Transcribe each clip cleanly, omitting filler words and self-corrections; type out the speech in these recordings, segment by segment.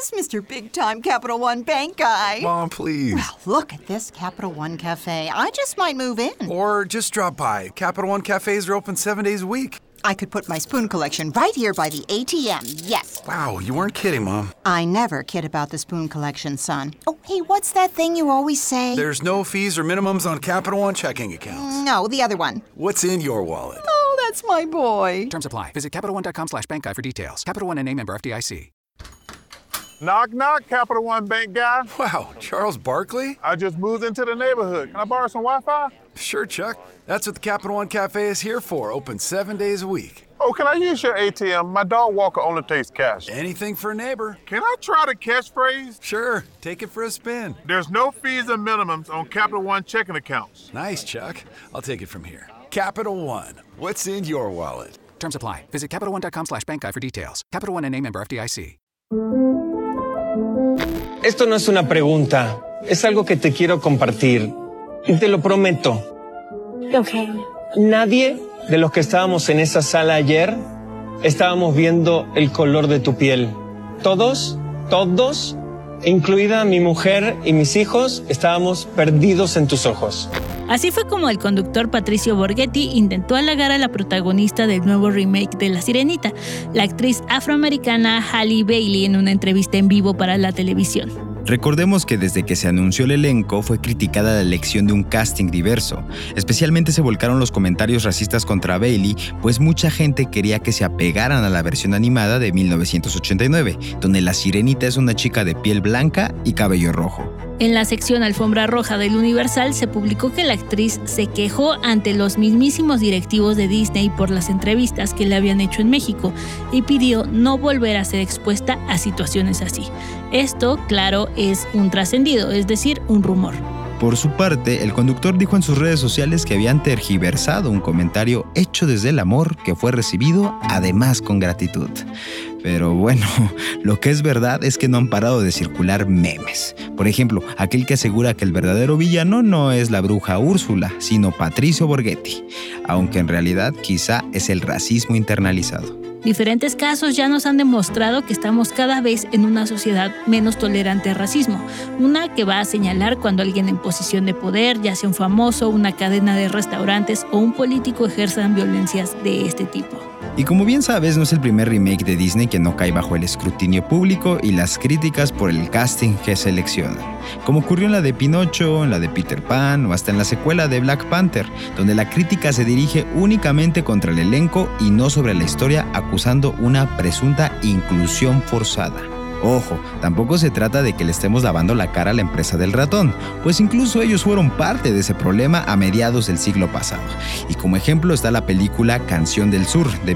is Mr. Big Time Capital One Bank guy. Mom, please. Well, look at this Capital One Cafe. I just might move in. Or just drop by. Capital One cafes are open 7 days a week. I could put my spoon collection right here by the ATM, yes. Wow, you weren't kidding, Mom. I never kid about the spoon collection, son. Oh, hey, what's that thing you always say? There's no fees or minimums on Capital One checking accounts. No, the other one. What's in your wallet? Oh, that's my boy. Terms apply. Visit CapitalOne.com/bankguy for details. Capital One NA, member FDIC. Knock, knock, Capital One Bank guy. Wow, Charles Barkley? I just moved into the neighborhood. Can I borrow some Wi-Fi? Sure, Chuck. That's what the Capital One Cafe is here for. Open 7 days a week. Oh, can I use your ATM? My dog walker only takes cash. Anything for a neighbor. Can I try the catchphrase? Sure, take it for a spin. There's no fees or minimums on Capital One checking accounts. Nice, Chuck. I'll take it from here. Capital One. What's in your wallet? Terms apply. Visit CapitalOne.com/bankguy for details. Capital One NA, member FDIC. Esto no es una pregunta, es algo que te quiero compartir. Y te lo prometo. Okay. Nadie de los que estábamos en esa sala ayer estábamos viendo el color de tu piel. Todos, incluida mi mujer y mis hijos, estábamos perdidos en tus ojos. Así fue como el conductor Patricio Borghetti intentó halagar a la protagonista del nuevo remake de La Sirenita, la actriz afroamericana Halle Bailey, en una entrevista en vivo para la televisión. Recordemos que desde que se anunció el elenco fue criticada la elección de un casting diverso. Especialmente se volcaron los comentarios racistas contra Bailey, pues mucha gente quería que se apegaran a la versión animada de 1989, donde la Sirenita es una chica de piel blanca y cabello rojo. En la sección Alfombra Roja del Universal se publicó que la actriz se quejó ante los mismísimos directivos de Disney por las entrevistas que le habían hecho en México y pidió no volver a ser expuesta a situaciones así. Esto, claro, es un trascendido, es decir, un rumor. Por su parte, el conductor dijo en sus redes sociales que habían tergiversado un comentario hecho desde el amor que fue recibido, además con gratitud. Pero bueno, lo que es verdad es que no han parado de circular memes. Por ejemplo, aquel que asegura que el verdadero villano no es la bruja Úrsula, sino Patricio Borghetti, aunque en realidad quizá es el racismo internalizado. Diferentes casos ya nos han demostrado que estamos cada vez en una sociedad menos tolerante al racismo. Una que va a señalar cuando alguien en posición de poder, ya sea un famoso, una cadena de restaurantes o un político, ejerzan violencias de este tipo. Y como bien sabes, no es el primer remake de Disney que no cae bajo el escrutinio público y las críticas por el casting que selecciona. Como ocurrió en la de Pinocho, en la de Peter Pan o hasta en la secuela de Black Panther, donde la crítica se dirige únicamente contra el elenco y no sobre la historia, acusando una presunta inclusión forzada. Ojo, tampoco se trata de que le estemos lavando la cara a la empresa del ratón, pues incluso ellos fueron parte de ese problema a mediados del siglo pasado. Y como ejemplo está la película Canción del Sur, de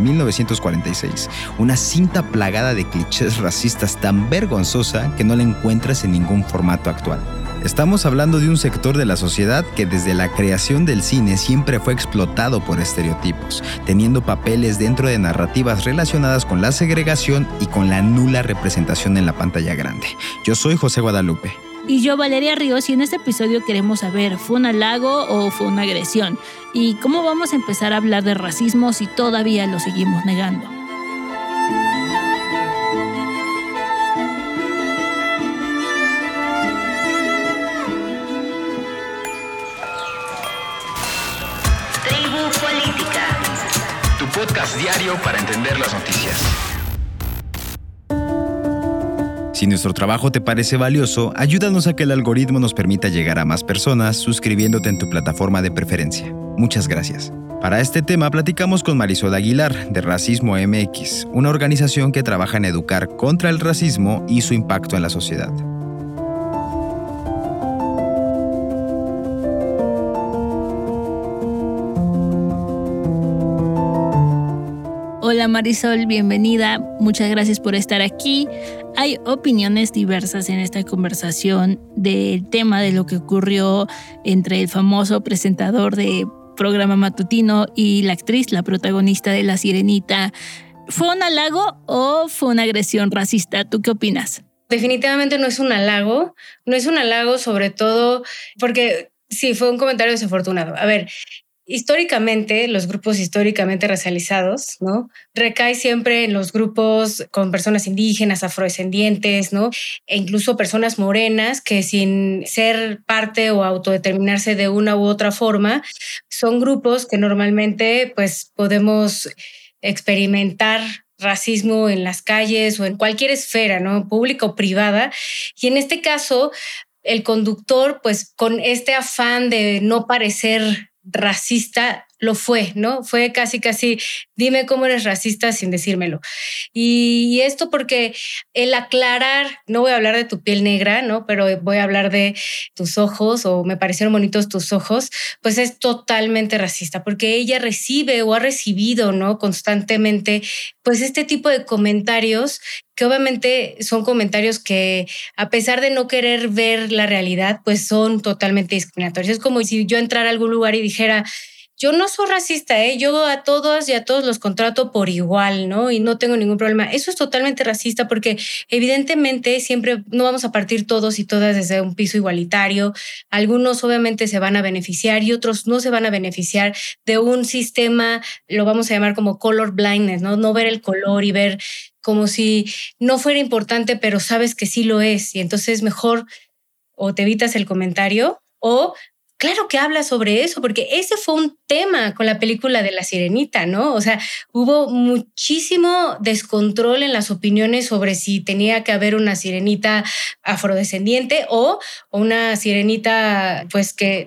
1946, una cinta plagada de clichés racistas tan vergonzosa que no la encuentras en ningún formato actual. Estamos hablando de un sector de la sociedad que desde la creación del cine siempre fue explotado por estereotipos, teniendo papeles dentro de narrativas relacionadas con la segregación y con la nula representación en la pantalla grande. Yo soy José Guadalupe. Y yo, Valeria Ríos, y en este episodio queremos saber, ¿fue un halago o fue una agresión? ¿Y cómo vamos a empezar a hablar de racismo si todavía lo seguimos negando? Podcast diario para entender las noticias. Si nuestro trabajo te parece valioso, ayúdanos a que el algoritmo nos permita llegar a más personas suscribiéndote en tu plataforma de preferencia. Muchas gracias. Para este tema platicamos con Marisol Aguilar, de Racismo MX, una organización que trabaja en educar contra el racismo y su impacto en la sociedad. Hola Marisol, bienvenida. Muchas gracias por estar aquí. Hay opiniones diversas en esta conversación del tema de lo que ocurrió entre el famoso presentador de programa matutino y la actriz, la protagonista de La Sirenita. ¿Fue un halago o fue una agresión racista? ¿Tú qué opinas? Definitivamente no es un halago. No es un halago sobre todo porque sí, fue un comentario desafortunado. A ver, históricamente, los grupos históricamente racializados, ¿no? Recae siempre en los grupos con personas indígenas, afrodescendientes, ¿no? E incluso personas morenas que sin ser parte o autodeterminarse de una u otra forma, son grupos que normalmente pues podemos experimentar racismo en las calles o en cualquier esfera, ¿no? Pública o privada. Y en este caso, el conductor, pues con este afán de no parecer racista, lo fue, ¿no? Fue casi, dime cómo eres racista sin decírmelo. Y esto porque el aclarar, no voy a hablar de tu piel negra, ¿no? Pero voy a hablar de tus ojos o me parecieron bonitos tus ojos, pues es totalmente racista porque ella recibe o ha recibido, ¿no? Constantemente, pues este tipo de comentarios que obviamente son comentarios que a pesar de no querer ver la realidad, pues son totalmente discriminatorios. Es como si yo entrara a algún lugar y dijera, yo no soy racista, yo a todas y a todos los contrato por igual, ¿no? Y no tengo ningún problema. Eso es totalmente racista porque evidentemente siempre no vamos a partir todos y todas desde un piso igualitario. Algunos obviamente se van a beneficiar y otros no se van a beneficiar de un sistema, lo vamos a llamar como color blindness, ¿no? No ver el color y ver como si no fuera importante, pero sabes que sí lo es. Y entonces mejor o te evitas el comentario o claro que habla sobre eso, porque ese fue un tema con la película de La Sirenita, ¿no? O sea, hubo muchísimo descontrol en las opiniones sobre si tenía que haber una sirenita afrodescendiente o una sirenita, pues que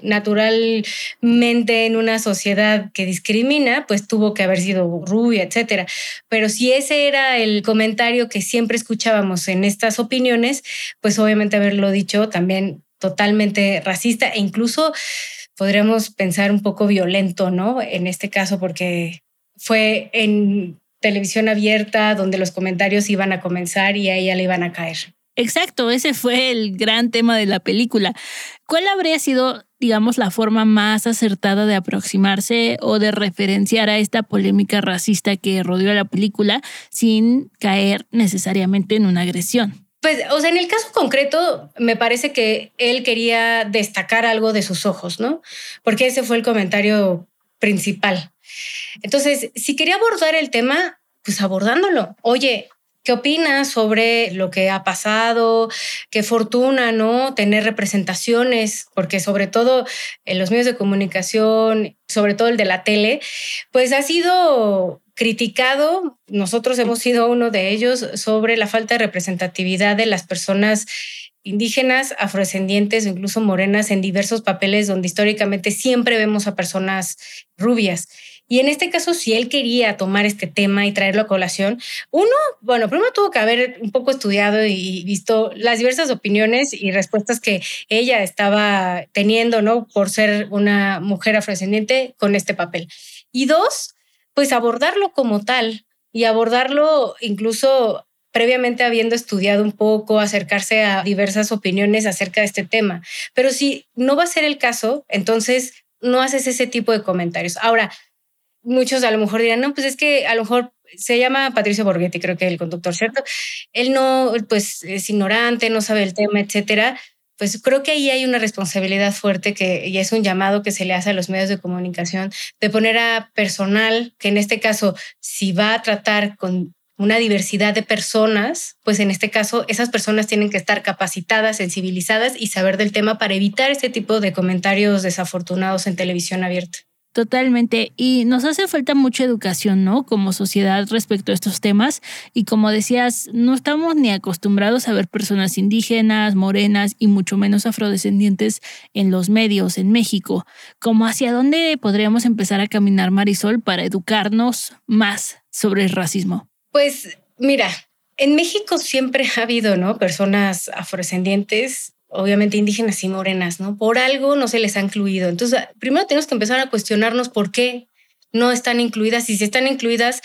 naturalmente en una sociedad que discrimina, pues tuvo que haber sido rubia, etcétera. Pero si ese era el comentario que siempre escuchábamos en estas opiniones, pues obviamente haberlo dicho también totalmente racista e incluso podríamos pensar un poco violento, ¿no? En este caso, porque fue en televisión abierta donde los comentarios iban a comenzar y a ella le iban a caer. Exacto, ese fue el gran tema de la película. ¿Cuál habría sido, digamos, la forma más acertada de aproximarse o de referenciar a esta polémica racista que rodeó la película sin caer necesariamente en una agresión? Pues, o sea, en el caso concreto, me parece que él quería destacar algo de sus ojos, ¿no? Porque ese fue el comentario principal. Entonces, si quería abordar el tema, pues abordándolo. Oye, ¿qué opinas sobre lo que ha pasado? Qué fortuna, ¿no? Tener representaciones, porque sobre todo en los medios de comunicación, sobre todo el de la tele, pues ha sido criticado, nosotros hemos sido uno de ellos, sobre la falta de representatividad de las personas indígenas, afrodescendientes o incluso morenas en diversos papeles donde históricamente siempre vemos a personas rubias. Y en este caso, si él quería tomar este tema y traerlo a colación, primero tuvo que haber un poco estudiado y visto las diversas opiniones y respuestas que ella estaba teniendo, ¿no? Por ser una mujer afrodescendiente con este papel. Y dos, pues abordarlo como tal y abordarlo incluso previamente habiendo estudiado un poco, acercarse a diversas opiniones acerca de este tema. Pero si no va a ser el caso, entonces no haces ese tipo de comentarios. Ahora, muchos a lo mejor dirán, no, pues es que a lo mejor se llama Patricio Borghetti, creo que el conductor, ¿cierto? Él no, pues es ignorante, no sabe el tema, etcétera. Pues creo que ahí hay una responsabilidad fuerte y es un llamado que se le hace a los medios de comunicación de poner a personal, que en este caso, si va a tratar con una diversidad de personas, pues en este caso esas personas tienen que estar capacitadas, sensibilizadas y saber del tema para evitar este tipo de comentarios desafortunados en televisión abierta. Totalmente. Y nos hace falta mucha educación, ¿no? Como sociedad respecto a estos temas. Y como decías, no estamos ni acostumbrados a ver personas indígenas, morenas y mucho menos afrodescendientes en los medios en México. ¿Cómo hacia dónde podríamos empezar a caminar, Marisol, para educarnos más sobre el racismo? Pues mira, en México siempre ha habido, ¿no? Personas afrodescendientes, obviamente indígenas y morenas, ¿no? Por algo no se les ha incluido. Entonces, primero tenemos que empezar a cuestionarnos por qué no están incluidas. Y si están incluidas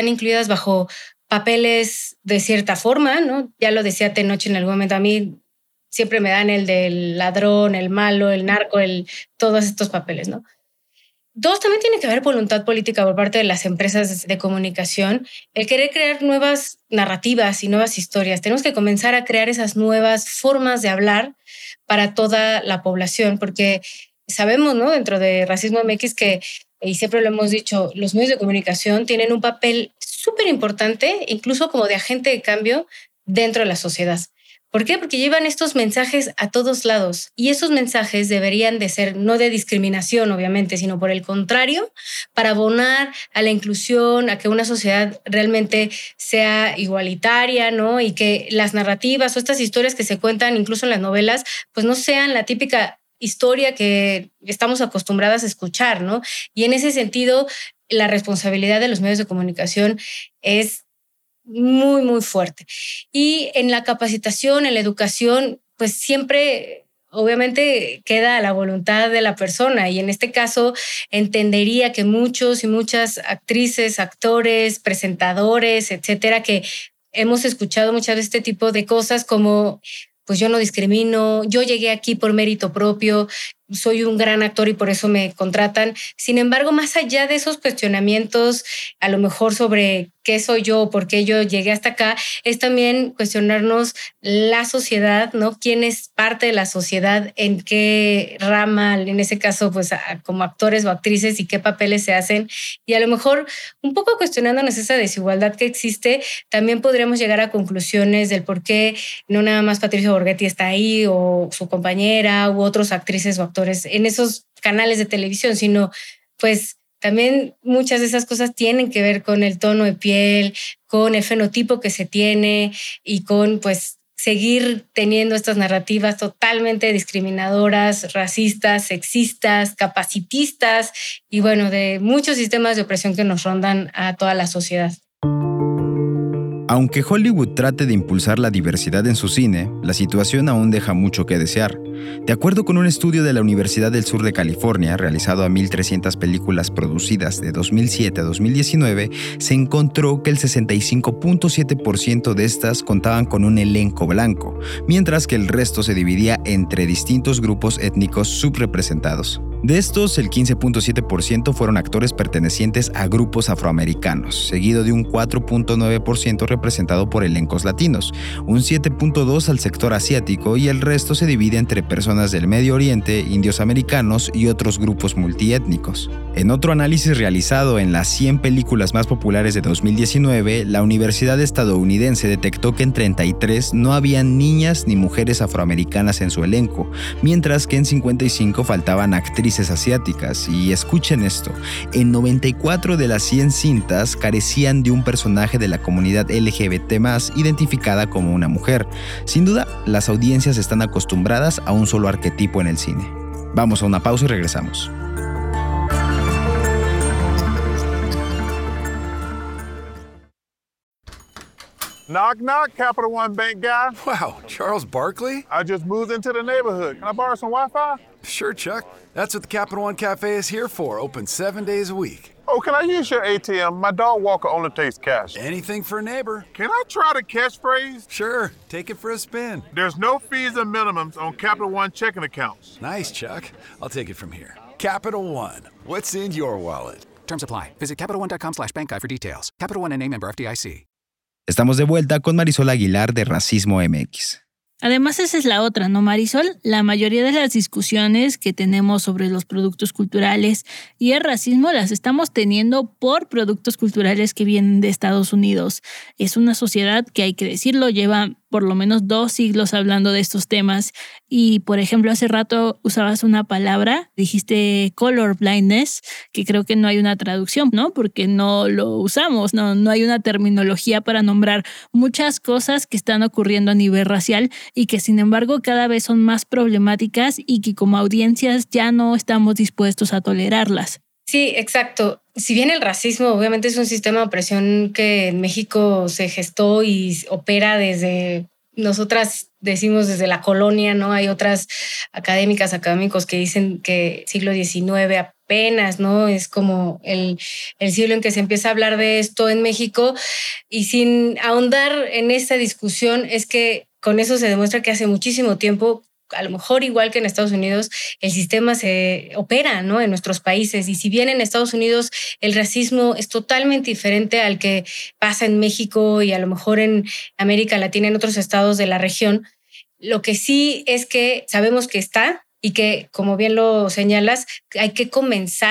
bajo papeles de cierta forma, ¿no? Ya lo decía Tenoch en algún momento, a mí siempre me dan el del ladrón, el malo, el narco, todos estos papeles, ¿no? Dos, también tiene que haber voluntad política por parte de las empresas de comunicación, el querer crear nuevas narrativas y nuevas historias. Tenemos que comenzar a crear esas nuevas formas de hablar para toda la población, porque sabemos, ¿no? Dentro de Racismo MX que y siempre lo hemos dicho, los medios de comunicación tienen un papel súper importante, incluso como de agente de cambio dentro de la sociedad. ¿Por qué? Porque llevan estos mensajes a todos lados y esos mensajes deberían de ser no de discriminación, obviamente, sino por el contrario, para abonar a la inclusión, a que una sociedad realmente sea igualitaria, ¿no? Y que las narrativas o estas historias que se cuentan incluso en las novelas, pues no sean la típica historia que estamos acostumbradas a escuchar, ¿no? Y en ese sentido, la responsabilidad de los medios de comunicación es muy, muy fuerte. Y en la capacitación, en la educación, pues siempre, obviamente, queda a la voluntad de la persona. Y en este caso, entendería que muchos y muchas actrices, actores, presentadores, etcétera, que hemos escuchado muchas veces este tipo de cosas como, pues yo no discrimino, yo llegué aquí por mérito propio, soy un gran actor y por eso me contratan. Sin embargo, más allá de esos cuestionamientos, a lo mejor sobre qué soy yo, por qué yo llegué hasta acá, es también cuestionarnos la sociedad, ¿no? ¿Quién es parte de la sociedad? ¿En qué rama? En ese caso, pues como actores o actrices y qué papeles se hacen. Y a lo mejor un poco cuestionándonos esa desigualdad que existe, también podríamos llegar a conclusiones del por qué no nada más Patricia Borghetti está ahí o su compañera u otros actrices o actores en esos canales de televisión, sino pues también muchas de esas cosas tienen que ver con el tono de piel, con el fenotipo que se tiene y con pues seguir teniendo estas narrativas totalmente discriminadoras, racistas, sexistas, capacitistas y bueno, de muchos sistemas de opresión que nos rondan a toda la sociedad. Aunque Hollywood trate de impulsar la diversidad en su cine, la situación aún deja mucho que desear. De acuerdo con un estudio de la Universidad del Sur de California, realizado a 1,300 películas producidas de 2007 a 2019, se encontró que el 65.7% de estas contaban con un elenco blanco, mientras que el resto se dividía entre distintos grupos étnicos subrepresentados. De estos, el 15.7% fueron actores pertenecientes a grupos afroamericanos, seguido de un 4.9% representado por elencos latinos, un 7.2% al sector asiático y el resto se divide entre personas del Medio Oriente, indios americanos y otros grupos multiétnicos. En otro análisis realizado en las 100 películas más populares de 2019, la Universidad estadounidense detectó que en 33 no habían niñas ni mujeres afroamericanas en su elenco, mientras que en 55 faltaban actrices asiáticas. Y escuchen esto, en 94 de las 100 cintas carecían de un personaje de la comunidad LGBT+, identificada como una mujer. Sin duda, las audiencias están acostumbradas a un solo arquetipo en el cine. Vamos a una pausa y regresamos. Knock, knock, Capital One Bank guy. Wow, Charles Barkley? I just moved into the neighborhood. Can I borrow some Wi-Fi? Sure, Chuck. That's what the Capital One Cafe is here for, open 7 days a week. Oh, can I use your ATM? My dog walker only takes cash. Anything for a neighbor. Can I try the catchphrase? Sure, take it for a spin. There's no fees or minimums on Capital One checking accounts. Nice, Chuck. I'll take it from here. Capital One, what's in your wallet? Terms apply. Visit CapitalOne.com/bankguide for details. Capital One N.A. member FDIC. Estamos de vuelta con Marisol Aguilar de Racismo MX. Además, esa es la otra, ¿no, Marisol? La mayoría de las discusiones que tenemos sobre los productos culturales y el racismo las estamos teniendo por productos culturales que vienen de Estados Unidos. Es una sociedad que, hay que decirlo, lleva por lo menos 2 siglos hablando de estos temas. Y, por ejemplo, hace rato usabas una palabra, dijiste color blindness, que creo que no hay una traducción, ¿no? Porque no lo usamos, no hay una terminología para nombrar muchas cosas que están ocurriendo a nivel racial y que, sin embargo, cada vez son más problemáticas y que como audiencias ya no estamos dispuestos a tolerarlas. Sí, exacto. Si bien el racismo obviamente es un sistema de opresión que en México se gestó y opera desde, nosotras decimos desde la colonia, ¿no? Hay otras académicos que dicen que siglo XIX apenas, ¿no? Es como el siglo en que se empieza a hablar de esto en México y sin ahondar en esta discusión es que con eso se demuestra que hace muchísimo tiempo, a lo mejor igual que en Estados Unidos, el sistema se opera, ¿no? En nuestros países. Y si bien en Estados Unidos el racismo es totalmente diferente al que pasa en México y a lo mejor en América Latina, en otros estados de la región, lo que sí es que sabemos que está y que, como bien lo señalas, hay que comenzar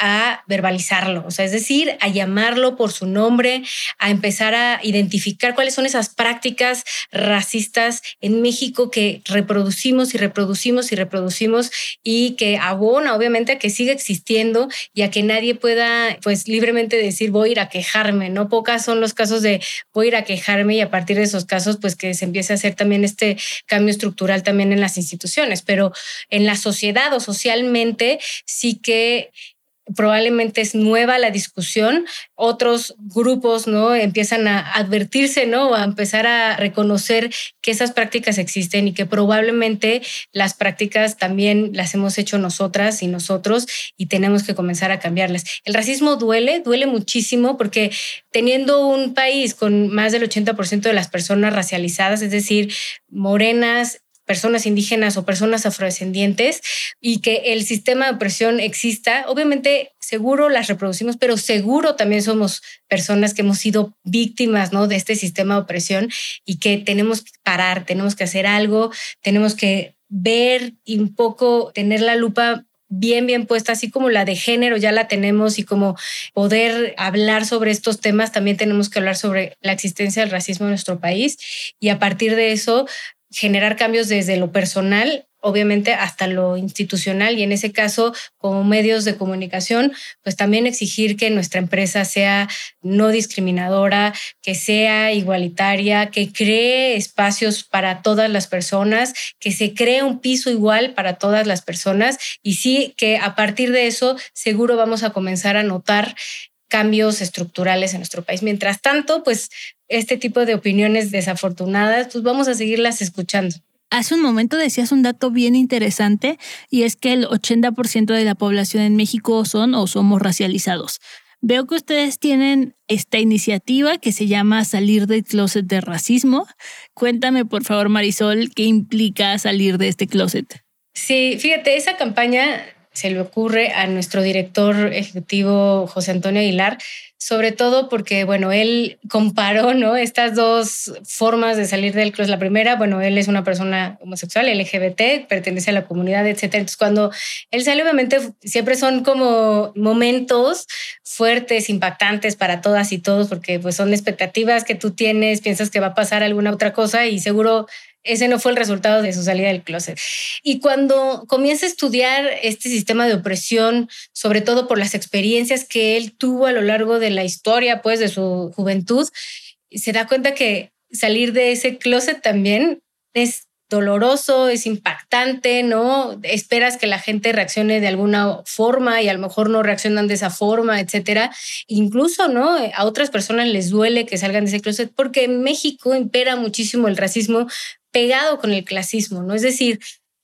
a verbalizarlo, o sea, es decir, a llamarlo por su nombre, a empezar a identificar cuáles son esas prácticas racistas en México que reproducimos y reproducimos y reproducimos y que abona obviamente a que siga existiendo y a que nadie pueda pues libremente decir voy a ir a quejarme, ¿no? Pocas son los casos de voy a ir a quejarme y a partir de esos casos pues que se empiece a hacer también este cambio estructural también en las instituciones, pero en la sociedad o socialmente sí que probablemente es nueva la discusión, otros grupos, ¿no? Empiezan a advertirse, ¿no? A empezar a reconocer que esas prácticas existen y que probablemente las prácticas también las hemos hecho nosotras y nosotros y tenemos que comenzar a cambiarlas. El racismo duele muchísimo porque teniendo un país con más del 80% de las personas racializadas, es decir, morenas, personas indígenas o personas afrodescendientes y que el sistema de opresión exista, obviamente seguro las reproducimos, pero seguro también somos personas que hemos sido víctimas, ¿no? de este sistema de opresión y que tenemos que parar, tenemos que hacer algo, tenemos que ver y un poco tener la lupa bien puesta, así como la de género ya la tenemos y como poder hablar sobre estos temas, también tenemos que hablar sobre la existencia del racismo en nuestro país y a partir de eso generar cambios desde lo personal, obviamente hasta lo institucional y en ese caso como medios de comunicación, pues también exigir que nuestra empresa sea no discriminadora, que sea igualitaria, que cree espacios para todas las personas, que se cree un piso igual para todas las personas y sí que a partir de eso seguro vamos a comenzar a notar cambios estructurales en nuestro país. Mientras tanto, pues este tipo de opiniones desafortunadas, pues vamos a seguirlas escuchando. Hace un momento decías un dato bien interesante y es que el 80% de la población en México son o somos racializados. Veo que ustedes tienen esta iniciativa que se llama Salir del Closet de Racismo. Cuéntame, por favor, Marisol, ¿qué implica salir de este closet? Sí, fíjate, esa campaña se le ocurre a nuestro director ejecutivo José Antonio Aguilar, sobre todo porque, bueno, él comparó, ¿no? estas dos formas de salir del closet. La primera, bueno, él es una persona homosexual, LGBT, pertenece a la comunidad, etcétera. Entonces, cuando él sale, obviamente, siempre son como momentos fuertes, impactantes para todas y todos, porque pues son expectativas que tú tienes, piensas que va a pasar alguna otra cosa y seguro ese no fue el resultado de su salida del closet. Y cuando comienza a estudiar este sistema de opresión, sobre todo por las experiencias que él tuvo a lo largo de la historia, pues, de su juventud, se da cuenta que salir de ese closet también es doloroso, es impactante, ¿no? Esperas que la gente reaccione de alguna forma y a lo mejor no reaccionan de esa forma, etcétera. Incluso, ¿no? A otras personas les duele que salgan de ese closet porque en México impera muchísimo el racismo pegado con el clasismo, ¿no? Es decir,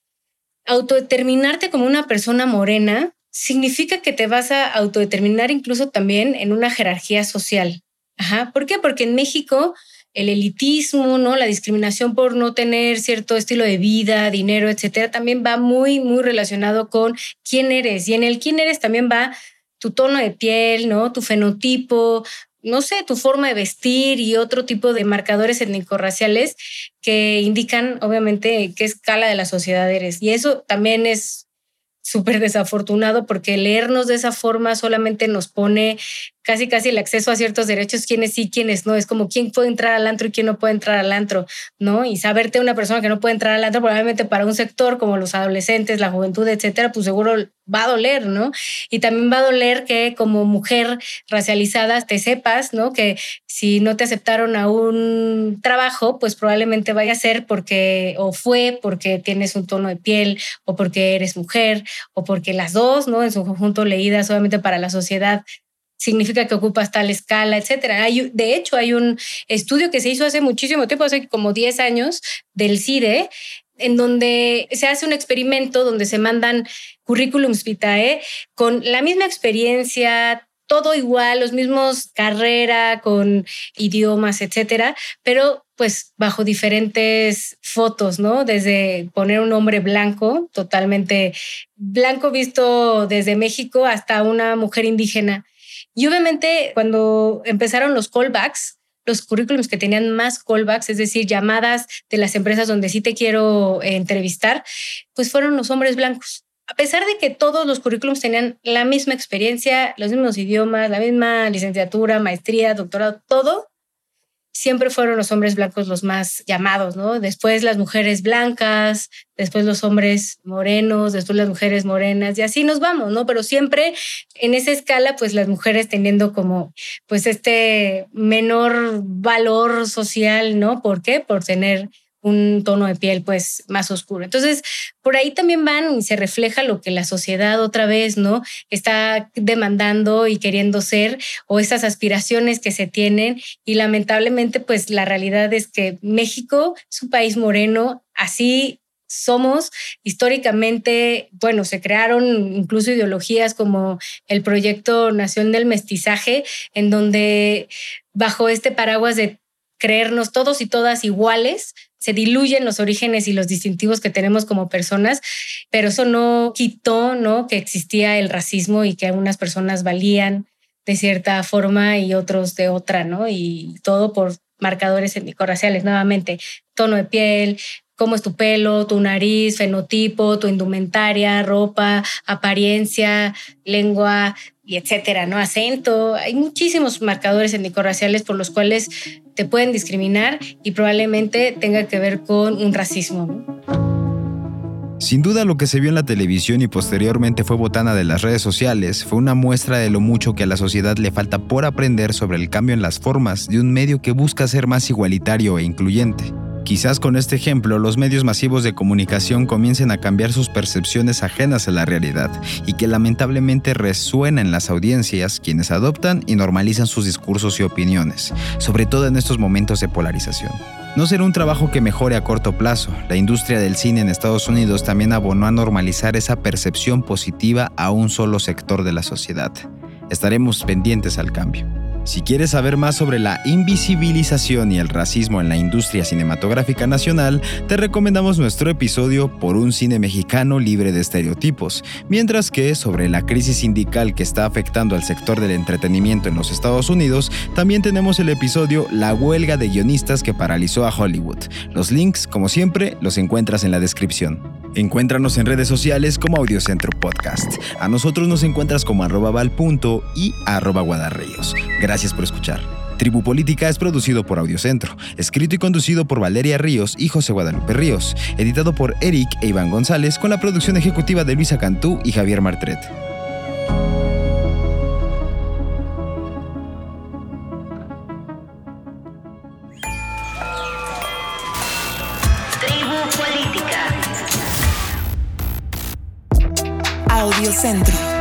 autodeterminarte como una persona morena significa que te vas a autodeterminar incluso también en una jerarquía social. Ajá. ¿Por qué? Porque en México el elitismo, ¿no? La discriminación por no tener cierto estilo de vida, dinero, etcétera, también va muy relacionado con quién eres. Y en el quién eres también va tu tono de piel, ¿no? Tu fenotipo, no sé, tu forma de vestir y otro tipo de marcadores étnico-raciales que indican, obviamente, qué escala de la sociedad eres. Y eso también es súper desafortunado porque leernos de esa forma solamente nos pone casi el acceso a ciertos derechos, quiénes sí, quiénes no. Es como quién puede entrar al antro y quién no puede entrar al antro, ¿no? Y saberte una persona que no puede entrar al antro, probablemente para un sector como los adolescentes, la juventud, etcétera, pues seguro va a doler, ¿no? Y también va a doler que como mujer racializada te sepas, ¿no? Que si no te aceptaron a un trabajo, pues probablemente vaya a ser porque, o fue porque tienes un tono de piel, o porque eres mujer, o porque las dos, ¿no? En su conjunto leídas obviamente para la sociedad significa que ocupas tal escala, etcétera. De hecho, hay un estudio que se hizo hace muchísimo tiempo, hace como 10 años, del CIDE, en donde se hace un experimento donde se mandan currículums vitae con la misma experiencia, todo igual, los mismos carrera, con idiomas, etcétera, pero pues bajo diferentes fotos, ¿no? Desde poner un hombre blanco, totalmente blanco visto desde México, hasta una mujer indígena. Y obviamente cuando empezaron los callbacks, los currículums que tenían más callbacks, es decir, llamadas de las empresas donde sí te quiero entrevistar, pues fueron los hombres blancos. a pesar de que todos los currículums tenían la misma experiencia, los mismos idiomas, la misma licenciatura, maestría, doctorado, todo, siempre fueron los hombres blancos los más llamados, ¿no? Después las mujeres blancas, después los hombres morenos, después las mujeres morenas, y así nos vamos, ¿no? Pero siempre en esa escala, pues las mujeres teniendo como, pues este menor valor social, ¿no? ¿Por qué? Por tener un tono de piel pues más oscuro. Entonces, por ahí también van y se refleja lo que la sociedad otra vez, ¿no? Está demandando y queriendo ser, o esas aspiraciones que se tienen, y lamentablemente pues la realidad es que México es un país moreno, así somos históricamente. Bueno, se crearon incluso ideologías como el Proyecto Nación del Mestizaje, en donde bajo este paraguas de creernos todos y todas iguales, se diluyen los orígenes y los distintivos que tenemos como personas, pero eso no quitó, ¿no?, que existía el racismo y que algunas personas valían de cierta forma y otros de otra, ¿no? Y todo por marcadores étnico-raciales, nuevamente, tono de piel, cómo es tu pelo, tu nariz, fenotipo, tu indumentaria, ropa, apariencia, lengua, y etcétera, ¿no? Acento. Hay muchísimos marcadores étnico-raciales por los cuales te pueden discriminar y probablemente tenga que ver con un racismo, ¿no? Sin duda, lo que se vio en la televisión y posteriormente fue botana de las redes sociales fue una muestra de lo mucho que a la sociedad le falta por aprender sobre el cambio en las formas de un medio que busca ser más igualitario e incluyente. Quizás con este ejemplo, los medios masivos de comunicación comiencen a cambiar sus percepciones ajenas a la realidad y que lamentablemente resuena en las audiencias, quienes adoptan y normalizan sus discursos y opiniones, sobre todo en estos momentos de polarización. No será un trabajo que mejore a corto plazo. La industria del cine en Estados Unidos también abonó a normalizar esa percepción positiva a un solo sector de la sociedad. Estaremos pendientes al cambio. Si quieres saber más sobre la invisibilización y el racismo en la industria cinematográfica nacional, te recomendamos nuestro episodio Por un cine mexicano libre de estereotipos, mientras que sobre la crisis sindical que está afectando al sector del entretenimiento en los Estados Unidos, también tenemos el episodio La huelga de guionistas que paralizó a Hollywood. Los links, como siempre, los encuentras en la descripción. Encuéntranos en redes sociales como Audiocentro Podcast. A nosotros nos encuentras como @val.punto y @guadarríos. Gracias por escuchar. Tribu Política es producido por Audiocentro, escrito y conducido por Valeria Ríos y José Guadalupe Ríos, editado por Eric e Iván González, con la producción ejecutiva de Luisa Cantú y Javier Martret. Audiocentro.